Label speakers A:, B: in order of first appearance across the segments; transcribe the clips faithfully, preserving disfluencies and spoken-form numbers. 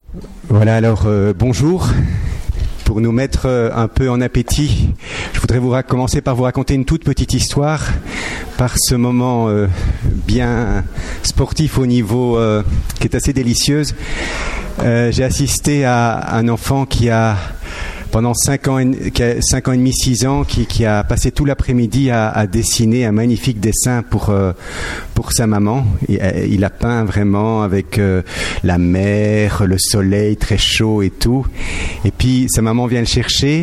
A: Voilà, alors euh, bonjour. Pour nous mettre euh, un peu en appétit, je voudrais vous ra- commencer par vous raconter une toute petite histoire par ce moment euh, bien sportif au niveau euh, qui est assez délicieuse. Euh, j'ai assisté à un enfant qui a pendant cinq ans, cinq ans et demi, six ans, qui, qui a passé tout l'après-midi à, à dessiner un magnifique dessin pour euh, pour sa maman. Il, il a peint vraiment avec euh, la mer, le soleil très chaud et tout. Et puis sa maman vient le chercher.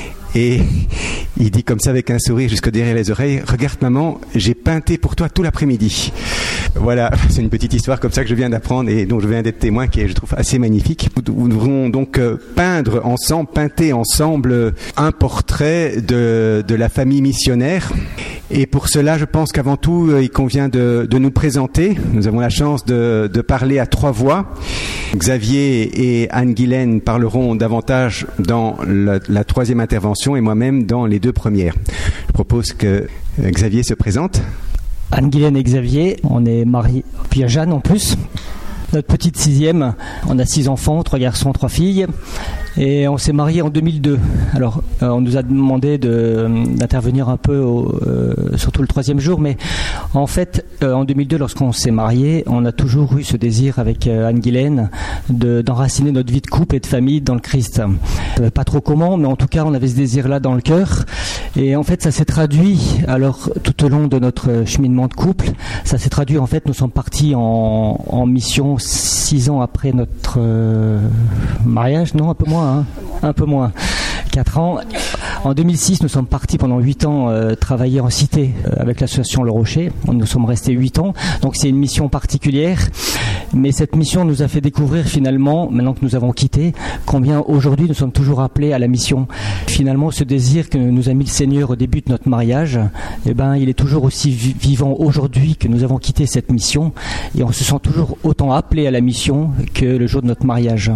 A: Et il dit comme ça avec un sourire jusque derrière les oreilles: regarde maman, j'ai peinté pour toi tout l'après-midi. Voilà, c'est une petite histoire comme ça que je viens d'apprendre et dont je viens d'être témoin, qui est, je trouve, assez magnifique. Nous devrons donc peindre ensemble, peinter ensemble un portrait de, de la famille missionnaire. Et pour cela, je pense qu'avant tout, il convient de, de nous présenter. Nous avons la chance de, de parler à trois voix. Xavier et Anne-Guylaine parleront davantage dans la, la troisième intervention et moi-même dans les deux premières. Je propose que Xavier se présente.
B: Anne-Guylaine et Xavier, on est mariés, puis il y a Jeanne en plus. Notre petite sixième, on a six enfants, trois garçons, trois filles, et on s'est mariés en deux mille deux. Alors, euh, on nous a demandé de, d'intervenir un peu, au, euh, surtout le troisième jour, mais en fait, euh, en deux mille deux, lorsqu'on s'est mariés, on a toujours eu ce désir avec euh, Anne-Guylaine de, d'enraciner notre vie de couple et de famille dans le Christ. Euh, pas trop comment, mais en tout cas, on avait ce désir-là dans le cœur, et en fait, ça s'est traduit, alors, tout au long de notre cheminement de couple, ça s'est traduit, en fait, nous sommes partis en, en mission six ans après notre euh, mariage, non, un peu moins, hein, un peu moins, quatre ans. En deux mille six, nous sommes partis pendant huit ans euh, travailler en cité euh, avec l'association Le Rocher. Nous sommes restés huit ans, donc c'est une mission particulière. Mais cette mission nous a fait découvrir finalement, maintenant que nous avons quitté, combien aujourd'hui nous sommes toujours appelés à la mission. Finalement, ce désir que nous a mis le Seigneur au début de notre mariage, eh ben, il est toujours aussi vi- vivant aujourd'hui que nous avons quitté cette mission, et on se sent toujours autant appelés à la mission que le jour de notre mariage.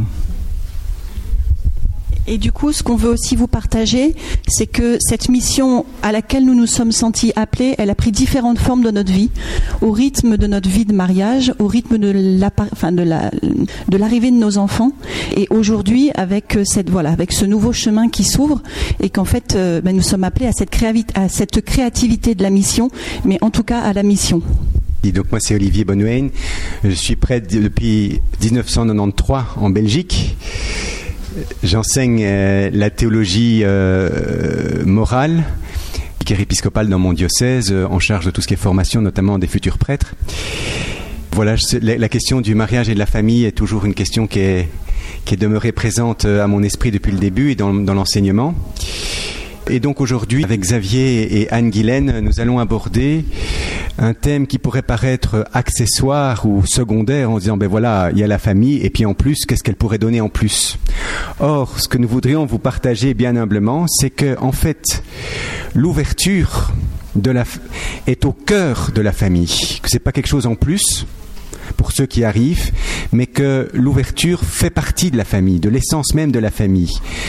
C: Et du coup, ce qu'on veut aussi vous partager, c'est que cette mission à laquelle nous nous sommes sentis appelés, elle a pris différentes formes dans notre vie, au rythme de notre vie de mariage, au rythme de, la, enfin de, la, de l'arrivée de nos enfants, et aujourd'hui avec cette voilà, avec ce nouveau chemin qui s'ouvre, et qu'en fait, euh, ben, nous sommes appelés à cette, créavi- à cette créativité de la mission, mais en tout cas à la mission.
A: Donc moi c'est Olivier Bonnewain, je suis prêtre depuis dix-neuf cent quatre-vingt-treize en Belgique. J'enseigne euh, la théologie euh, morale, vicaire épiscopal dans mon diocèse, euh, en charge de tout ce qui est formation, notamment des futurs prêtres. Voilà, je, la, la question du mariage et de la famille est toujours une question qui est, qui est demeurée présente à mon esprit depuis le début et dans, dans l'enseignement. Et donc aujourd'hui, avec Xavier et Anne-Guylaine, nous allons aborder un thème qui pourrait paraître accessoire ou secondaire en disant, ben voilà, il y a la famille, et puis en plus, qu'est-ce qu'elle pourrait donner en plus? Or, ce que nous voudrions vous partager bien humblement, c'est que, en fait, l'ouverture de la, est au cœur de la famille, que c'est pas quelque chose en plus pour ceux qui arrivent, mais que l'ouverture fait partie de la famille, de l'essence même de la famille.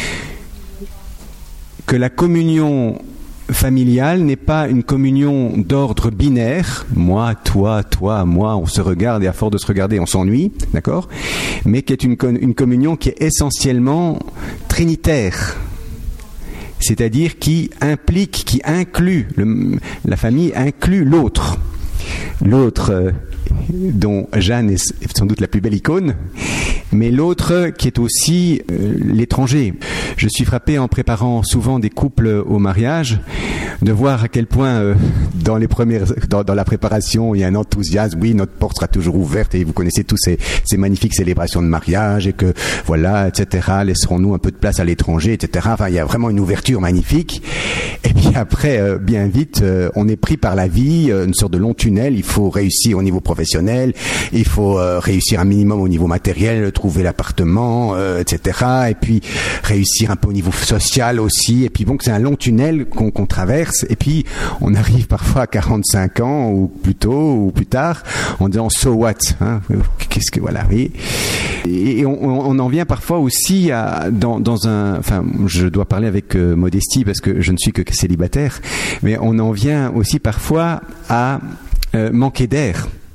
A: Que la communion familiale n'est pas une communion d'ordre binaire, moi, toi, toi, moi, on se regarde et à force de se regarder, on s'ennuie, d'accord ? Mais qui est une, une communion qui est essentiellement trinitaire, c'est-à-dire qui implique, qui inclut, le, la famille inclut l'autre. L'autre euh, dont Jeanne est sans doute la plus belle icône, mais l'autre qui est aussi euh, l'étranger. Je suis frappé en préparant souvent des couples au mariage de voir à quel point euh, dans les premières, dans, dans la préparation, il y a un enthousiasme. Oui, notre porte sera toujours ouverte et vous connaissez tous ces, ces magnifiques célébrations de mariage et que voilà, et cetera. Laisserons-nous un peu de place à l'étranger, et cetera. Enfin, il y a vraiment une ouverture magnifique. Et puis après, euh, bien vite, euh, on est pris par la vie, euh, une sorte de long tunnel. Il faut réussir au niveau professionnel, il faut euh, réussir un minimum au niveau matériel, trouver l'appartement, euh, et cetera. Et puis réussir un peu au niveau social aussi. Et puis bon, c'est un long tunnel qu'on, qu'on traverse. Et puis on arrive parfois à quarante-cinq ans ou plus tôt ou plus tard en disant so what, hein, qu'est-ce que voilà, oui. Et, et on, on en vient parfois aussi à, dans, dans un, enfin, je dois parler avec euh, modestie parce que je ne suis que célibataire, mais on en vient aussi parfois à euh, manquer d'air.